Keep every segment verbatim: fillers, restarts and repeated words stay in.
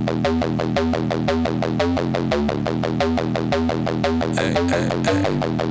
Эй, эй, эй.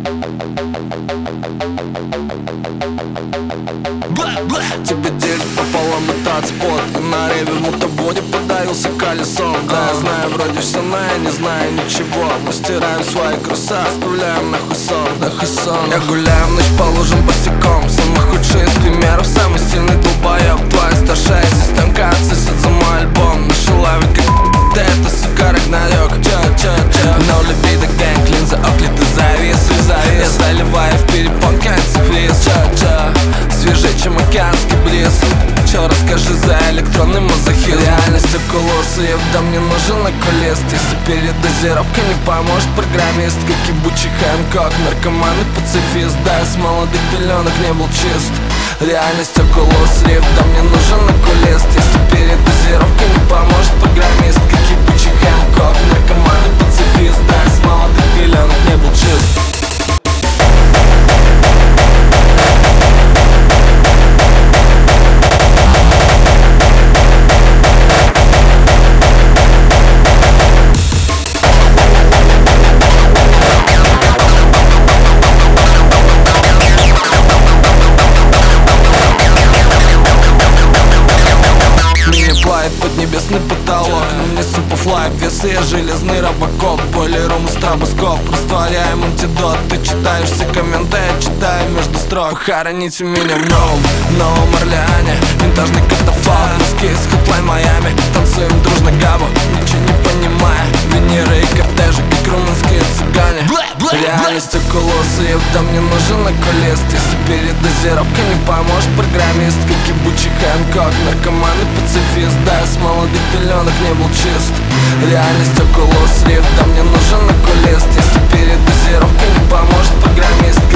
Тебе делит пополам и танцпот. И на реве в мотободе подавился колесом. Да, я знаю, вроде все, но я не знаю ничего. Мы стираем свои кросса, оставляем нахуй сон, нахуй сон. Я гуляю в ночь по лужам босиком. Самый худший из примеров, самый сильный долбоеб. Твоя старшая системка отсосет за мой альбом. Нашла ведь как да это, сука, Рагнарёк. Чё, чё, чё. No libido gang, линза оклиты завис, завис. Я заливаю в перепонки антифриз. Чё, чё, свежее, чем океанский бриз. Чё, расскажи за электронный мазохизм. Реальность окулоса, ебда, мне нужен окулист. Если передозировка не поможет программист, как ебучий Хэнкок, наркоман и пацифист. Да, я с молодых пеленок не был чист. Реальность окулоса, ебда, мне нужен окулист. Если передозировка не поможет программист, как ебучий Хэнкок, наркоман и пацифист. Да, я с молодых пеленок не был чист. Поднебесный потолок, но мне суперфлай, весы, я железный робокоп. Полирум и стробоскоп, растворяем антидот. Ты читаешь все комменты, я читаю между строк. Похороните меня в новом, новом Орлеане. Винтажный катафалк, носки из Hotline Miami. Танцуем дружно габу, ничего не понимая. Венеры и кортежи, как румынские цыгане. Реальность окулоса, ебда, мне нужен окулист. Если передозировка не поможет программист, как ебучий Хэнкок, наркоман и пацифист. Да, я с молодых пеленок не был чист. Реальность окулоса, ебда, мне нужен окулист. Если передозировка не поможет программист,